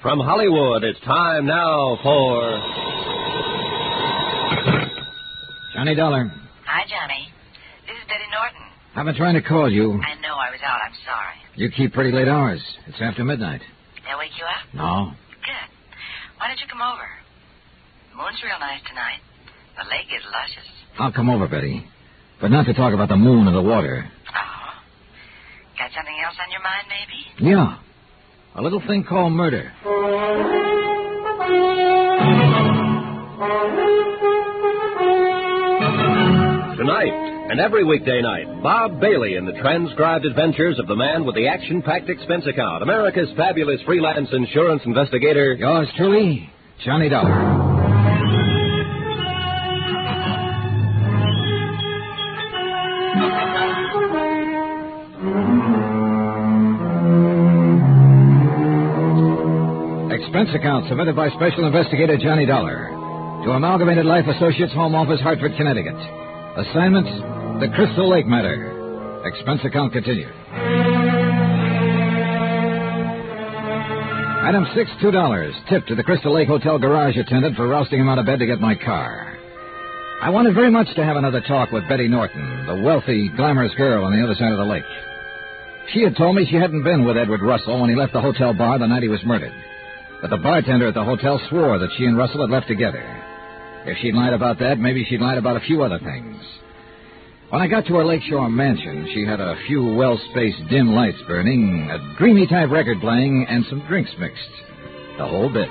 From Hollywood, it's time now for... Johnny Dollar. Hi, Johnny. This is Betty Norton. I've been trying to call you. I know I was out. I'm sorry. You keep pretty late hours. It's after midnight. Did I wake you up? No. Good. Why don't you come over? The moon's real nice tonight. The lake is luscious. I'll come over, Betty. But not to talk about the moon or the water. Oh. Got something else on your mind, maybe? Yeah. A little thing called murder. Tonight, and every weekday night, Bob Bailey in the transcribed adventures of the man with the action-packed expense account, America's fabulous freelance insurance investigator. Yours truly, Johnny Dollar. Expense account submitted by Special Investigator Johnny Dollar to Amalgamated Life Associates, Home Office, Hartford, Connecticut. Assignment, the Crystal Lake matter. Expense account continued. Item 6, $2. Tip to the Crystal Lake Hotel garage attendant for rousting him out of bed to get my car. I wanted very much to have another talk with Betty Norton, the wealthy, glamorous girl on the other side of the lake. She had told me she hadn't been with Edward Russell when he left the hotel bar the night he was murdered. But the bartender at the hotel swore that she and Russell had left together. If she'd lied about that, maybe she'd lied about a few other things. When I got to her lakeshore mansion, she had a few well-spaced dim lights burning, a dreamy-type record playing, and some drinks mixed. The whole bit.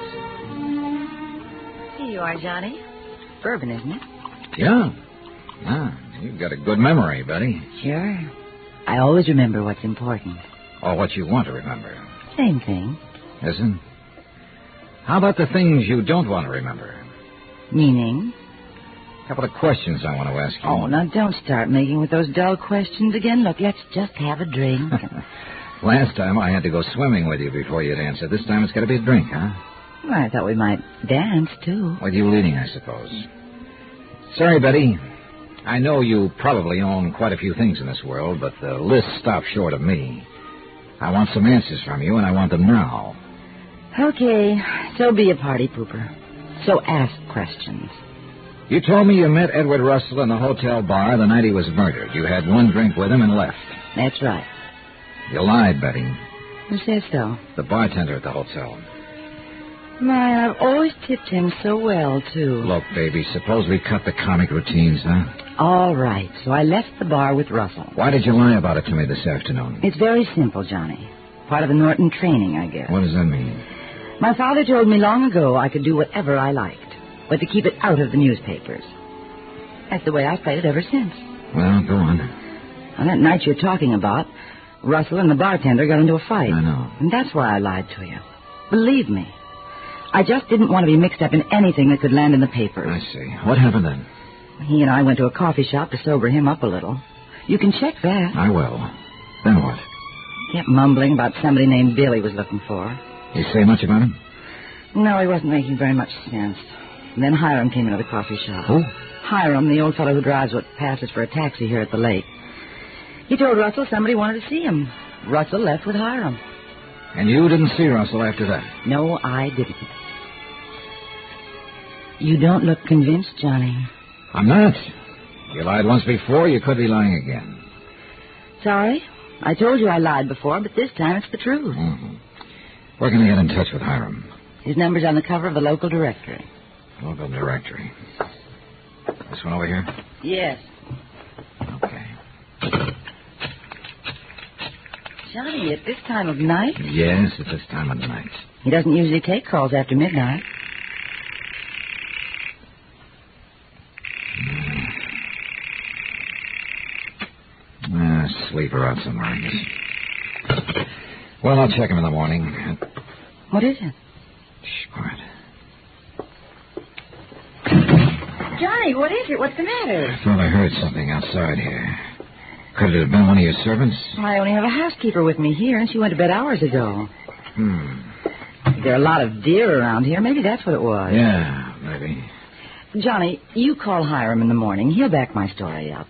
Here you are, Johnny. Bourbon, isn't it? Yeah. Ah, you've got a good memory, Betty. Sure. I always remember what's important. Or what you want to remember. Same thing. Isn't? How about the things you don't want to remember? Meaning? A couple of questions I want to ask you. Oh, now don't start making with those dull questions again. Look, let's just have a drink. Last time I had to go swimming with you before you'd answer. This time it's got to be a drink, huh? Well, I thought we might dance, too. With you leading, I suppose. Sorry, Betty. I know you probably own quite a few things in this world, but the list stops short of me. I want some answers from you, and I want them now. Okay, so be a party pooper. So ask questions. You told me you met Edward Russell in the hotel bar the night he was murdered. You had one drink with him and left. That's right. You lied, Betty. Who says so? The bartender at the hotel. My, I've always tipped him so well, too. Look, baby, suppose we cut the comic routines, huh? All right, so I left the bar with Russell. Why did you lie about it to me this afternoon? It's very simple, Johnny. Part of the Norton training, I guess. What does that mean? My father told me long ago I could do whatever I liked, but to keep it out of the newspapers. That's the way I've played it ever since. Well, go on. On that night you're talking about, Russell and the bartender got into a fight. I know. And that's why I lied to you. Believe me. I just didn't want to be mixed up in anything that could land in the papers. I see. What happened then? He and I went to a coffee shop to sober him up a little. You can check that. I will. Then what? He kept mumbling about somebody named Bill he was looking for. You say much about him? No, he wasn't making very much sense. And then Hiram came into the coffee shop. Who? Hiram, the old fellow who drives what passes for a taxi here at the lake. He told Russell somebody wanted to see him. Russell left with Hiram. And you didn't see Russell after that? No, I didn't. You don't look convinced, Johnny. I'm not. You lied once before, you could be lying again. Sorry. I told you I lied before, but this time it's the truth. Mm-hmm. Where can I get in touch with Hiram? His number's on the cover of the local directory. Local directory. This one over here? Yes. Okay. Johnny, at this time of night? Yes, at this time of night. He doesn't usually take calls after midnight. Sleeper out somewhere, I guess. Well, I'll check him in the morning. What is it? Shh, quiet. Johnny, what is it? What's the matter? I thought I heard something outside here. Could it have been one of your servants? I only have a housekeeper with me here, and she went to bed hours ago. There are a lot of deer around here. Maybe that's what it was. Yeah, maybe. Johnny, you call Hiram in the morning. He'll back my story up.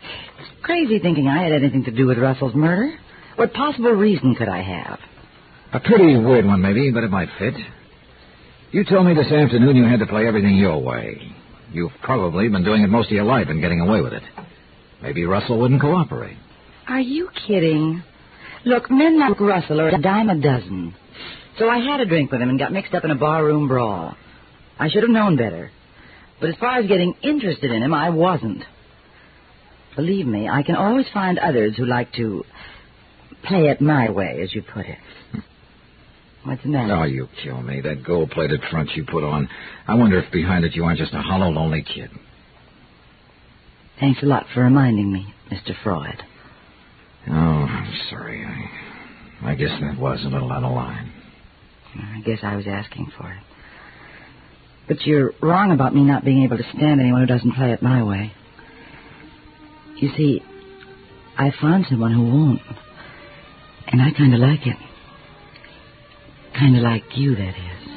It's crazy thinking I had anything to do with Russell's murder. What possible reason could I have? A pretty weird one, maybe, but it might fit. You told me this afternoon you had to play everything your way. You've probably been doing it most of your life and getting away with it. Maybe Russell wouldn't cooperate. Are you kidding? Look, men like Russell are a dime a dozen. So I had a drink with him and got mixed up in a barroom brawl. I should have known better. But as far as getting interested in him, I wasn't. Believe me, I can always find others who like to play it my way, as you put it. What's the matter? Oh, you kill me. That gold-plated front you put on. I wonder if behind it you aren't just a hollow, lonely kid. Thanks a lot for reminding me, Mr. Freud. Oh, I'm sorry. I guess that was a little out of line. I guess I was asking for it. But you're wrong about me not being able to stand anyone who doesn't play it my way. You see, I found someone who won't. And I kind of like it. Kind of like you, that is.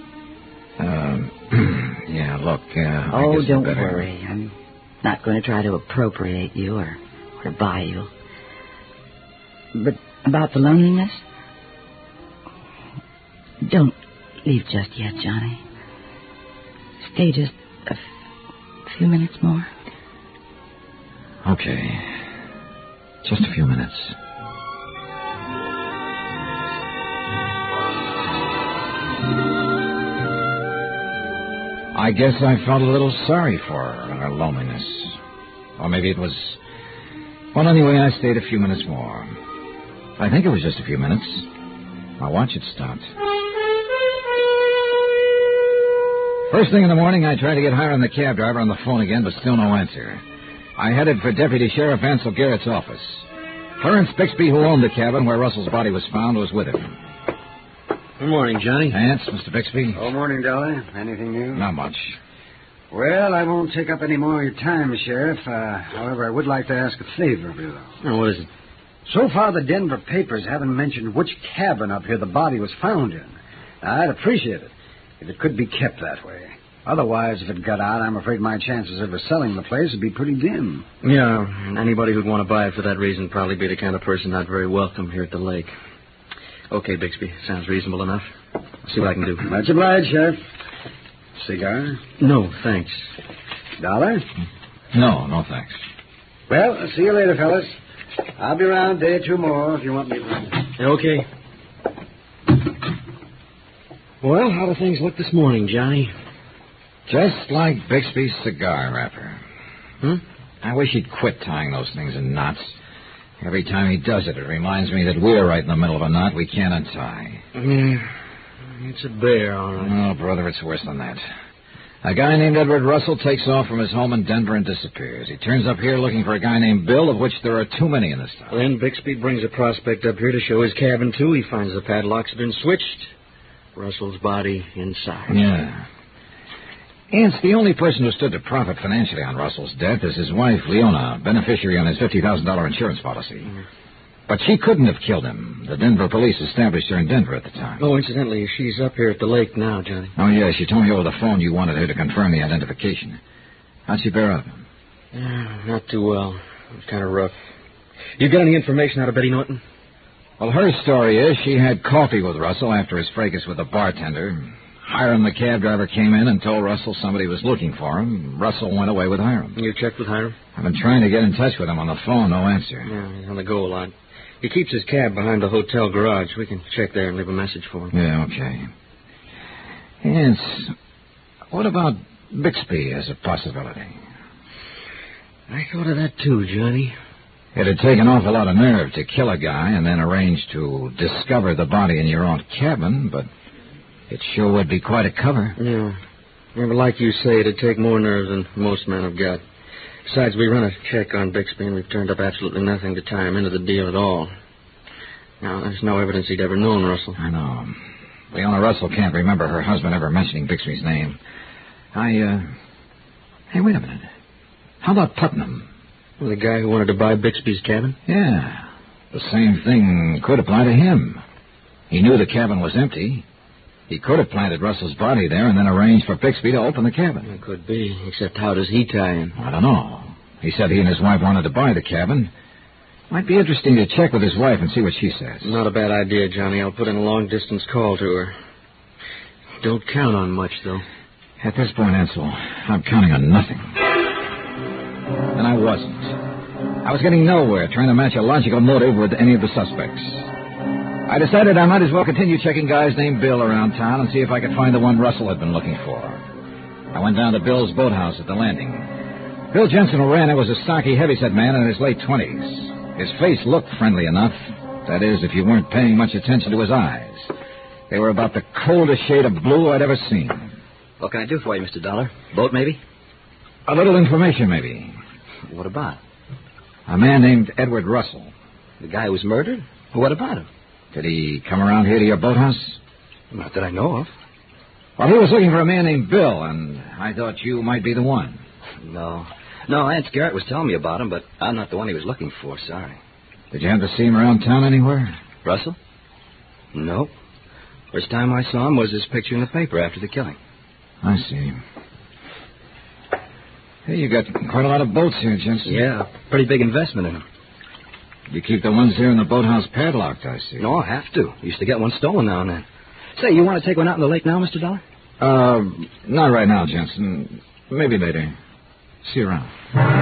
Yeah, look, Oh, don't worry. I'm not going to try to appropriate you or buy you. But about the loneliness, don't leave just yet, Johnny. Stay just a few minutes more. Okay. Just a few minutes. I guess I felt a little sorry for her and her loneliness. Or maybe it was... Well, anyway, I stayed a few minutes more. I think it was just a few minutes. My watch had stopped. First thing in the morning, I tried to get Hiram, the cab driver, on the phone again, but still no answer. I headed for Deputy Sheriff Ansel Garrett's office. Clarence Bixby, who owned the cabin where Russell's body was found, was with him. Good morning, Johnny. Ants, Mr. Bixby? Oh, morning, Dolly. Anything new? Not much. Well, I won't take up any more of your time, Sheriff. However, I would like to ask a favor of you, though. Oh, what is it? So far, the Denver papers haven't mentioned which cabin up here the body was found in. I'd appreciate it if it could be kept that way. Otherwise, if it got out, I'm afraid my chances of selling the place would be pretty dim. Yeah, anybody who'd want to buy it for that reason would probably be the kind of person not very welcome here at the lake. Okay, Bixby. Sounds reasonable enough. I'll see what I can do. Much obliged, Sheriff. Cigar? No, thanks. Dollar? No, thanks. Well, I'll see you later, fellas. I'll be around a day or two more if you want me to. Okay. Well, how do things look this morning, Johnny? Just like Bixby's cigar wrapper. I wish he'd quit tying those things in knots. Every time he does it, it reminds me that we're right in the middle of a knot we can't untie. It's a bear, all right. Oh, brother, it's worse than that. A guy named Edward Russell takes off from his home in Denver and disappears. He turns up here looking for a guy named Bill, of which there are too many in this town. Then Bixby brings a prospect up here to show his cabin, too. He finds the padlocks have been switched. Russell's body inside. Yeah. Ants, the only person who stood to profit financially on Russell's death is his wife, Leona, beneficiary on his $50,000 insurance policy. But she couldn't have killed him. The Denver police established her in Denver at the time. Oh, incidentally, she's up here at the lake now, Johnny. Oh, yeah, she told me over the phone you wanted her to confirm the identification. How'd she bear up? Not too well. It was kind of rough. You got any information out of Betty Norton? Well, her story is she had coffee with Russell after his fracas with the bartender. Hiram, the cab driver, came in and told Russell somebody was looking for him. Russell went away with Hiram. You checked with Hiram? I've been trying to get in touch with him on the phone. No answer. Yeah, he's on the go a lot. He keeps his cab behind the hotel garage. We can check there and leave a message for him. Yeah, okay. Yes. What about Bixby as a possibility? I thought of that too, Johnny. It'd take an awful lot of nerve to kill a guy and then arrange to discover the body in your own cabin, but it sure would be quite a cover. Yeah, but like you say, it'd take more nerve than most men have got. Besides, we run a check on Bixby, and we've turned up absolutely nothing to tie him into the deal at all. Now, there's no evidence he'd ever known Russell. I know. Leona Russell can't remember her husband ever mentioning Bixby's name. Hey, wait a minute. How about Putnam? Well, the guy who wanted to buy Bixby's cabin? Yeah. The same thing could apply to him. He knew the cabin was empty. He could have planted Russell's body there and then arranged for Bixby to open the cabin. It could be, except how does he tie in? I don't know. He said he and his wife wanted to buy the cabin. Might be interesting to check with his wife and see what she says. Not a bad idea, Johnny. I'll put in a long-distance call to her. Don't count on much, though. At this point, Ansel, I'm counting on nothing. And I wasn't. I was getting nowhere trying to match a logical motive with any of the suspects. I decided I might as well continue checking guys named Bill around town and see if I could find the one Russell had been looking for. I went down to Bill's boathouse at the landing. Bill Jensen, who ran it, was a stocky, heavyset man in his late 20s. His face looked friendly enough. That is, if you weren't paying much attention to his eyes. They were about the coldest shade of blue I'd ever seen. What can I do for you, Mr. Dollar? Boat, maybe? A little information, maybe. What about? A man named Edward Russell. The guy who was murdered? What about him? Did he come around here to your boathouse? Not that I know of. Well, he was looking for a man named Bill, and I thought you might be the one. No, Aunt Garrett was telling me about him, but I'm not the one he was looking for, sorry. Did you happen to see him around town anywhere? Russell? Nope. First time I saw him was his picture in the paper after the killing. I see. Hey, you got quite a lot of boats here, Jensen. Yeah, pretty big investment in them. You keep the ones here in the boathouse padlocked, I see. No, I have to. Used to get one stolen now and then. Say, you want to take one out in the lake now, Mr. Dollar? Not right now, Jensen. Maybe later. See you around.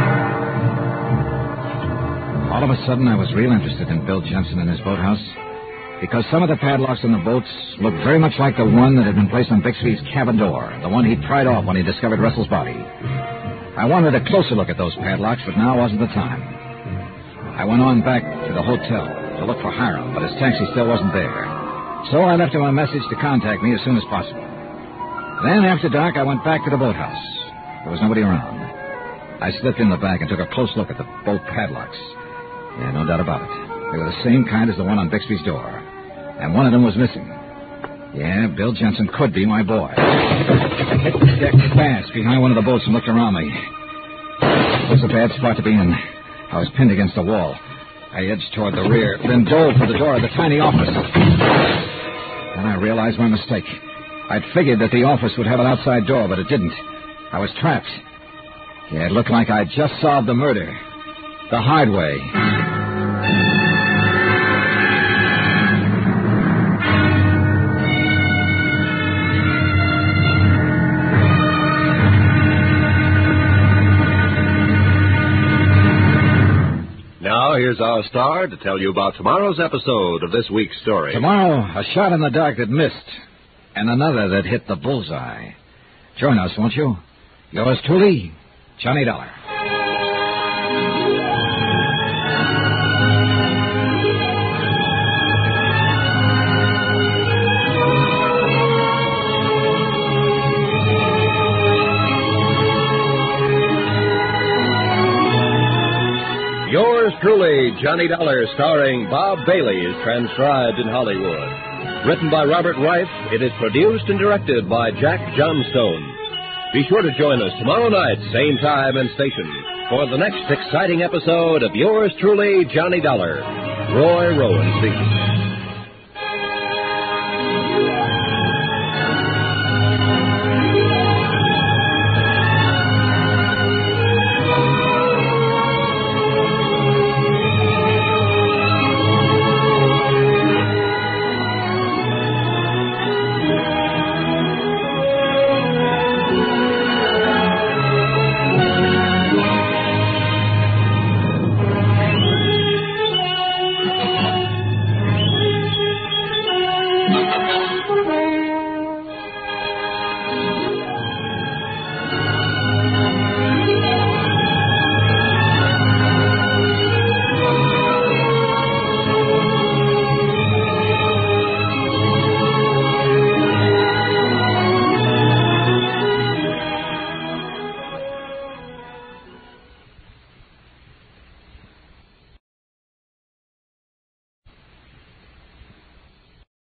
All of a sudden, I was real interested in Bill Jensen and his boathouse because some of the padlocks on the boats looked very much like the one that had been placed on Bixby's cabin door, the one he'd pried off when he discovered Russell's body. I wanted a closer look at those padlocks, but now wasn't the time. I went on back to the hotel to look for Hiram, but his taxi still wasn't there. So I left him a message to contact me as soon as possible. Then, after dark, I went back to the boathouse. There was nobody around. I slipped in the back and took a close look at the boat padlocks. Yeah, no doubt about it. They were the same kind as the one on Bixby's door. And one of them was missing. Yeah, Bill Jensen could be my boy. I hit the deck fast behind one of the boats and looked around me. It was a bad spot to be in. I was pinned against the wall. I edged toward the rear, then dove for the door of the tiny office. Then I realized my mistake. I'd figured that the office would have an outside door, but it didn't. I was trapped. Yeah, it looked like I'd just solved the murder. The hard way. Now, here's our star to tell you about tomorrow's episode of this week's story. Tomorrow, a shot in the dark that missed, and another that hit the bullseye. Join us, won't you? Yours truly, Johnny Dollar. Yours truly, Johnny Dollar, starring Bob Bailey, is transcribed in Hollywood. Written by Robert Reif, it is produced and directed by Jack Johnstone. Be sure to join us tomorrow night, same time and station, for the next exciting episode of Yours truly, Johnny Dollar. Roy Rowan speaking.